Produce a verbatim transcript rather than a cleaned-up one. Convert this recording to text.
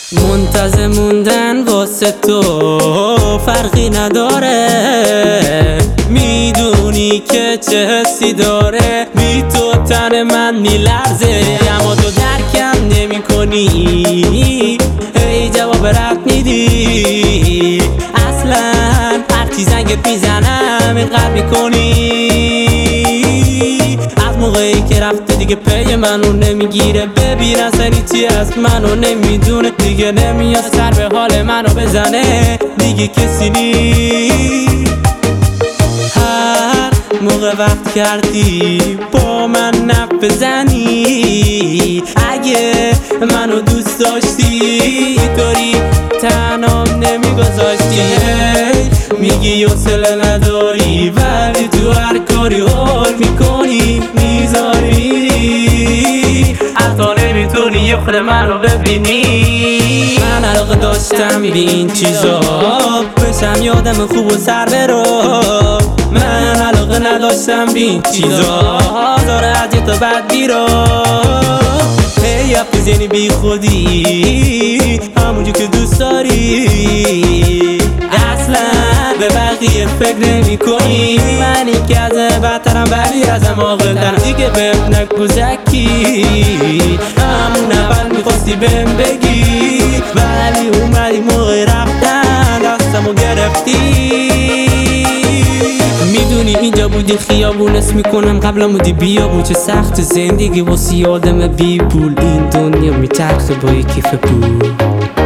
منتظر موندن واسه تو فرقی نداره، میدونی که چه حسی داره، بی تو تن من میلرزه، اما تو درکم نمی کنی، هی جواب رد میدی، اصلا هرچی زنگت میزنم اینقدر میکنی. از موقعی که رفته دیگه پی منو نمیگیره، ببین اصلا چی از منو نمیدونه، دیگه نمیاد سر به حال منو بزنه، دیگه کسی نی. هر موقع وقت کردی با من نف بزنی، اگه منو دوست داشتی طوری تنام نمیگذاشتی، میگی حوصله نداری ولی تو هر کاری حال میکنی میذاری، حتی نمیتونی یه خود منو ببینی. من علاقه داشتم به این چیزا بشم یادم خوب و سر برو، من علاقه نداشتم به این چیزا داره از یه تا بد بیرو، هی اپ بزنی بی خودی همونجور که دوست داری، اصلا به بقیه فکر نمی کنی، منی که از بدترم ولی ازم عاقل‌ترم، دیگه بهم نگو زکی، همون اول میخواستی بهم بگی ولی اومدی موقع رفتن دستمو گرفتی. میدونی اینجا بودی خیابون اسم میکنم قبلا بودی بیابون، چه سخت زندگی واسه آدم بی پول، این دنیا میچرخه با یه کیف پول.